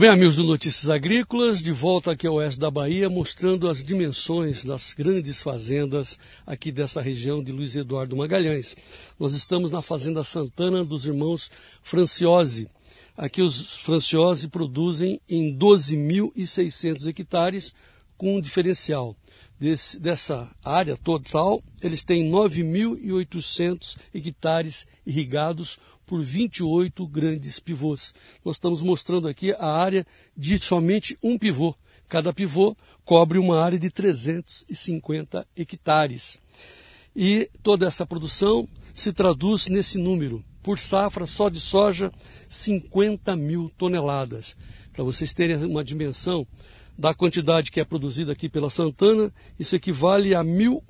bem, amigos do Notícias Agrícolas, de volta aqui ao oeste da Bahia, mostrando as dimensões das grandes fazendas aqui dessa região de Luiz Eduardo Magalhães. Nós estamos na Fazenda Santana dos irmãos Franciosi. Aqui os Franciosi produzem em 12.600 hectares com um diferencial. Dessa área total, eles têm 9.800 hectares irrigados por 28 grandes pivôs. Nós estamos mostrando aqui a área de somente um pivô. Cada pivô cobre uma área de 350 hectares. E toda essa produção se traduz nesse número. Por safra, só de soja, 50 mil toneladas. Para vocês terem uma dimensão da quantidade que é produzida aqui pela Santana, isso equivale a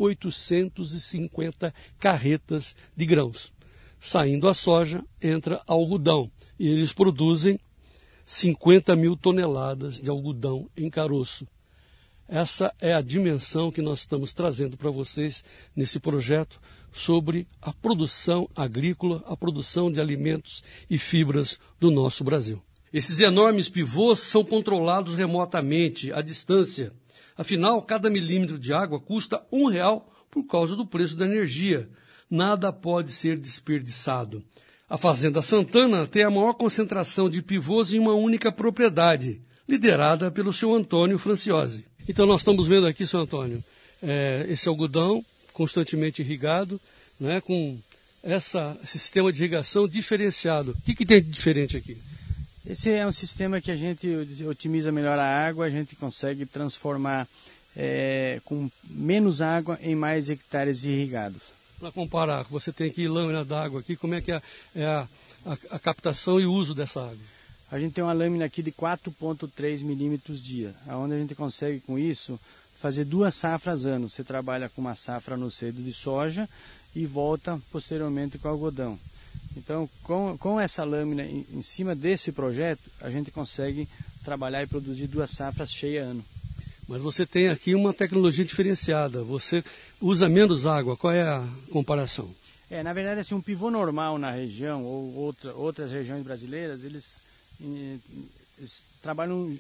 1.850 carretas de grãos. Saindo a soja, entra algodão. E eles produzem 50 mil toneladas de algodão em caroço. Essa é a dimensão que nós estamos trazendo para vocês nesse projeto sobre a produção agrícola, a produção de alimentos e fibras do nosso Brasil. Esses enormes pivôs são controlados remotamente, à distância. Afinal, cada milímetro de água custa R$1 por causa do preço da energia. Nada pode ser desperdiçado. A Fazenda Santana tem a maior concentração de pivôs em uma única propriedade, liderada pelo seu Antônio Franciosi. Então nós estamos vendo aqui, seu Antônio, esse algodão constantemente irrigado, né, com esse sistema de irrigação diferenciado. O que tem de diferente aqui? Esse é um sistema que a gente otimiza melhor a água, a gente consegue transformar com menos água em mais hectares irrigados. Para comparar, você tem aqui lâmina d'água aqui, como é que é a captação e o uso dessa água? A gente tem uma lâmina aqui de 4,3 milímetros dia, onde a gente consegue com isso fazer 2 safras ano. Você trabalha com uma safra no cedo de soja e volta posteriormente com algodão. Então, com essa lâmina em cima desse projeto, a gente consegue trabalhar e produzir 2 safras cheias ano. Mas você tem aqui uma tecnologia diferenciada, você usa menos água, qual é a comparação? Na verdade, assim, um pivô normal na região, ou outras regiões brasileiras, eles trabalham,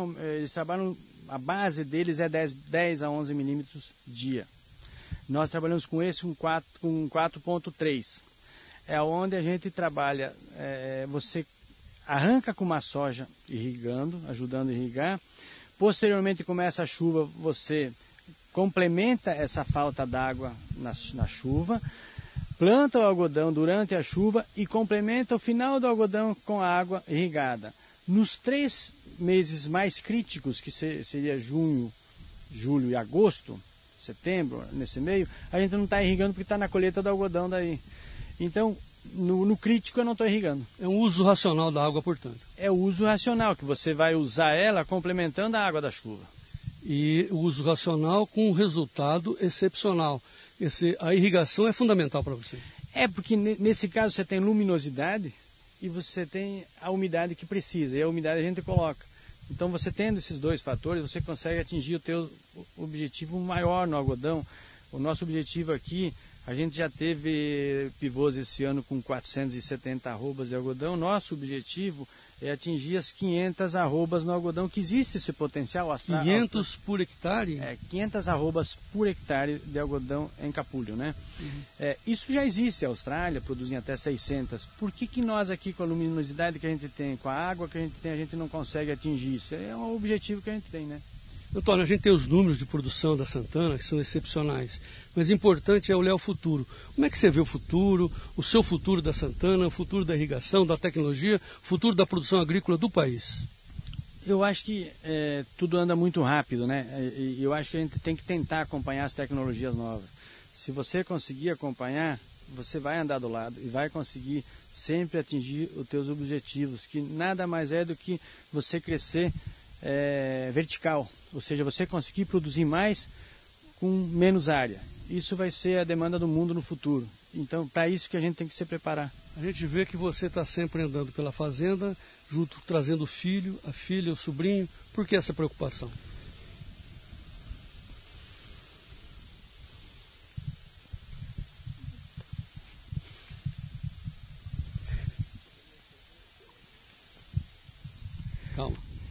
a base deles é 10 a 11 milímetros dia. Nós trabalhamos com esse com 4,3. É onde a gente trabalha, você arranca com uma soja irrigando, ajudando a irrigar. Posteriormente começa a chuva, você complementa essa falta d'água na chuva, planta o algodão durante a chuva e complementa o final do algodão com a água irrigada. Nos 3 meses mais críticos, que seria junho, julho e agosto, setembro, nesse meio, a gente não está irrigando porque está na colheita do algodão daí. Então, no crítico eu não estou irrigando. É um uso racional da água, portanto. É o uso racional, que você vai usar ela complementando a água da chuva. E o uso racional com um resultado excepcional. A irrigação é fundamental para você. Porque nesse caso você tem luminosidade e você tem a umidade que precisa. E a umidade a gente coloca. Então você tendo esses 2 fatores, você consegue atingir o teu objetivo maior no algodão. O nosso objetivo aqui, a gente já teve pivôs esse ano com 470 arrobas de algodão. Nosso objetivo é atingir as 500 arrobas no algodão, que existe esse potencial. 500 por hectare? 500 arrobas por hectare de algodão em capulho, né? Uhum. Isso já existe. A Austrália produzem até 600. Por que nós aqui, com a luminosidade que a gente tem, com a água que a gente não consegue atingir isso? É um objetivo que a gente tem, né? Antônio, a gente tem os números de produção da Santana, que são excepcionais, mas importante é olhar o futuro. Como é que você vê o futuro, o seu futuro da Santana, o futuro da irrigação, da tecnologia, o futuro da produção agrícola do país? Eu acho que tudo anda muito rápido, né? E eu acho que a gente tem que tentar acompanhar as tecnologias novas. Se você conseguir acompanhar, você vai andar do lado e vai conseguir sempre atingir os teus objetivos, que nada mais é do que você crescer vertical. Ou seja, você conseguir produzir mais com menos área. Isso vai ser a demanda do mundo no futuro. Então, para isso que a gente tem que se preparar. A gente vê que você está sempre andando pela fazenda, junto, trazendo o filho, a filha, o sobrinho. Por que essa preocupação? Calma.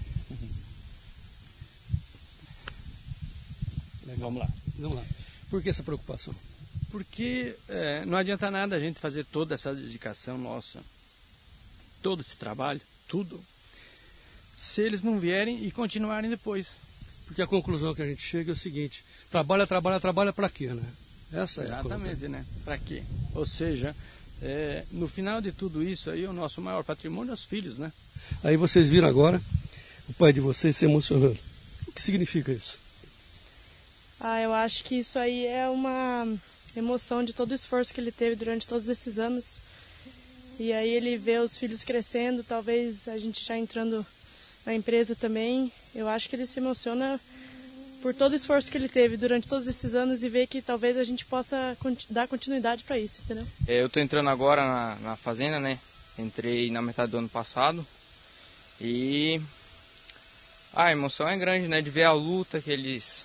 Vamos lá. Vamos lá. Por que essa preocupação? Porque não adianta nada a gente fazer toda essa dedicação nossa, todo esse trabalho, tudo, se eles não vierem e continuarem depois. Porque a conclusão que a gente chega é o seguinte: trabalha para quê, né? Essa Exatamente, né? Para quê? Ou seja, no final de tudo isso aí, o nosso maior patrimônio é os filhos, né? Aí vocês viram agora o pai de vocês se emocionando. O que significa isso? Eu acho que isso aí é uma emoção de todo o esforço que ele teve durante todos esses anos. E aí ele vê os filhos crescendo, talvez a gente já entrando na empresa também. Eu acho que ele se emociona por todo o esforço que ele teve durante todos esses anos e ver que talvez a gente possa dar continuidade para isso, entendeu? Eu estou entrando agora na fazenda, né? Entrei na metade do ano passado e a emoção é grande, né? De ver a luta que eles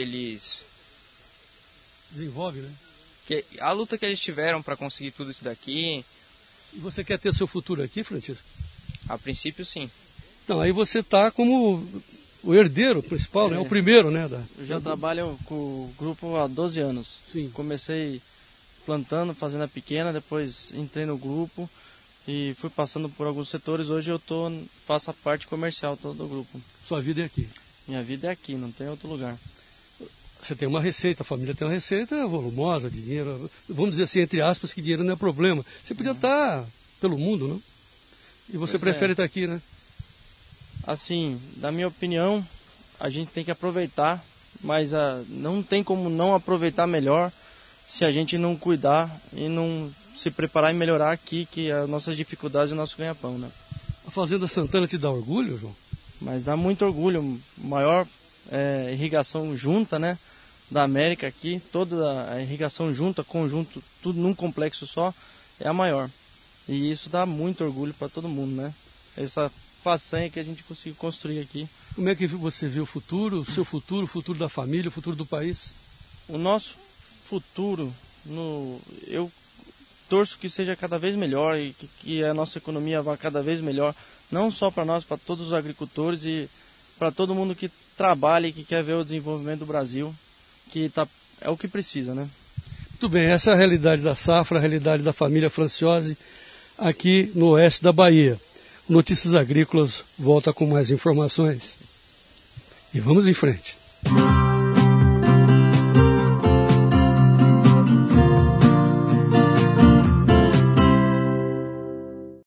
desenvolve, né? A luta que eles tiveram para conseguir tudo isso daqui. E você quer ter seu futuro aqui, Francisco? A princípio, sim. Então, aí você está como o herdeiro principal, né? O primeiro, né? Eu já trabalho com o grupo há 12 anos. Sim. Comecei plantando, fazenda pequena, depois entrei no grupo e fui passando por alguns setores. Hoje eu faço a parte comercial todo do grupo. Sua vida é aqui? Minha vida é aqui, não tem outro lugar. Você tem uma receita, a família tem uma receita volumosa de dinheiro. Vamos dizer assim, entre aspas, que dinheiro não é problema. Você podia estar pelo mundo, não? E você prefere estar aqui, né? Assim, na minha opinião, a gente tem que aproveitar, mas não tem como não aproveitar melhor se a gente não cuidar e não se preparar e melhorar aqui, que as nossas dificuldades e o nosso ganha-pão, né? A Fazenda Santana te dá orgulho, João? Mas dá muito orgulho, maior irrigação junta, né? Da América aqui, toda a irrigação junta, conjunto, tudo num complexo só, é a maior. E isso dá muito orgulho para todo mundo, né? Essa façanha que a gente conseguiu construir aqui. Como é que você vê o futuro, o seu futuro, o futuro da família, o futuro do país? O nosso futuro, eu torço que seja cada vez melhor e que a nossa economia vá cada vez melhor, não só para nós, para todos os agricultores e para todo mundo que trabalha e que quer ver o desenvolvimento do Brasil, que é o que precisa, né? Muito bem, essa é a realidade da safra, a realidade da família Franciose aqui no oeste da Bahia. Notícias Agrícolas volta com mais informações. E vamos em frente.